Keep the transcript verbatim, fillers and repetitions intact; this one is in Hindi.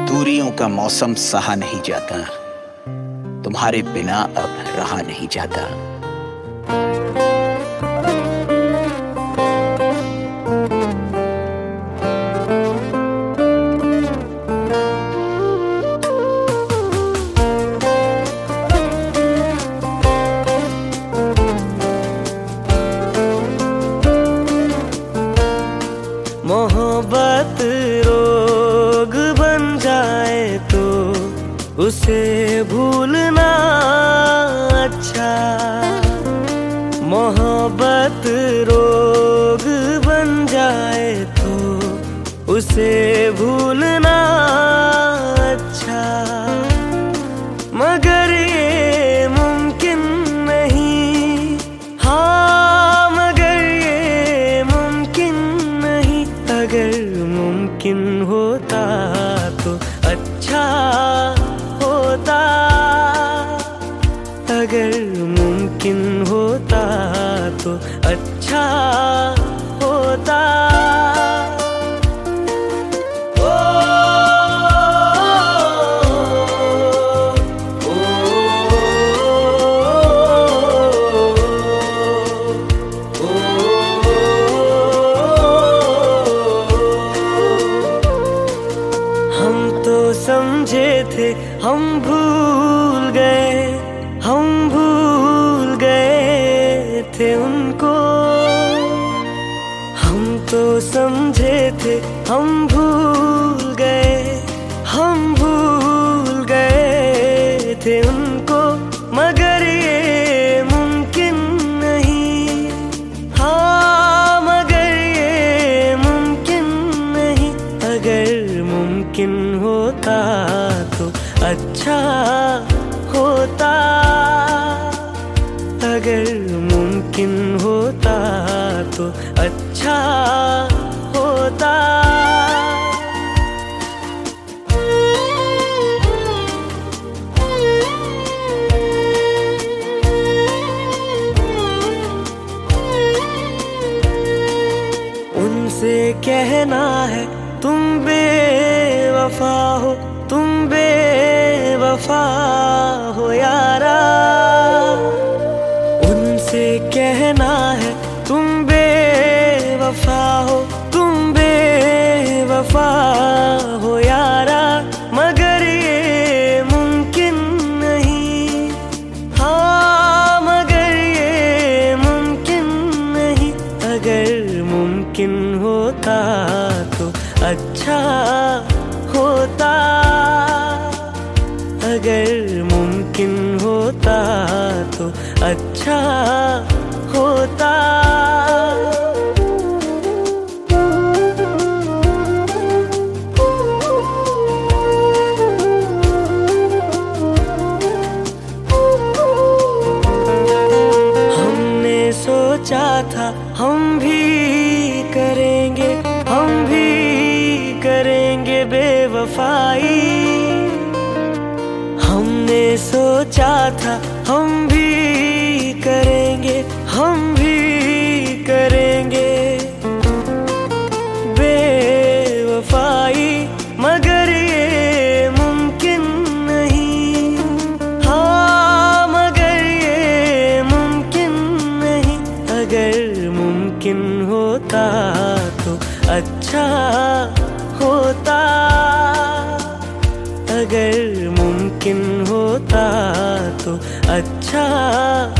दूरियों का मौसम सहा नहीं जाता, तुम्हारे बिना अब रहा नहीं जाता। मोहब्बत रोग बन जाए तो उसे भूलना अच्छा। मोहब्बत रोग बन जाए तो उसे भूलना अच्छा। मगर ये मुमकिन नहीं, हाँ मगर ये मुमकिन नहीं। अगर मुमकिन होता तो अच्छा होता, अगर मुमकिन होता तो अच्छा होता। ओ, ओ, ओ, हम तो समझे थे हम भूल गए, हम भूल गए थे उनको। हम तो समझे थे हम भूल गए, हम भूल गए थे उनको। मगर ये मुमकिन नहीं, हाँ मगर ये मुमकिन नहीं। अगर मुमकिन होता तो अच्छा होता, अगर मुमकिन होता तो अच्छा होता। उनसे कहना है तुम बेवफा हो, तुम बेवफा हो यारा। उनसे कहना है तुम बेवफा हो, तुम बेवफा हो यारा। मगर ये मुमकिन नहीं, हाँ मगर ये मुमकिन नहीं। अगर मुमकिन होता तो अच्छा होता, अगर मुमकिन होता तो अच्छा होता। हमने सोचा था हम भी करेंगे, हम भी करेंगे बेवफाई। हमने सोचा था हम भी करेंगे, हम भी करेंगे बेवफाई। मगर ये मुमकिन नहीं, हाँ मगर ये मुमकिन नहीं। अगर मुमकिन होता तो अच्छा होता, अगर मुमकिन होता तो अच्छा